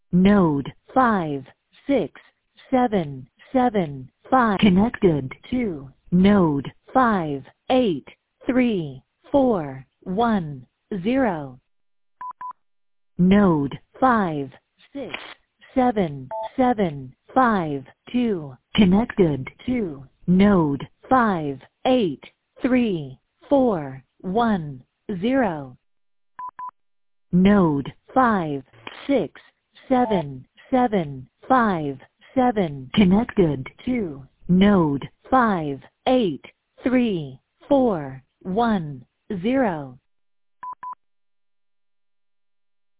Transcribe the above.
Node 567775 connected to node 583410. Node 567752 connected to node 583410. Node 567757 connected to node 583410.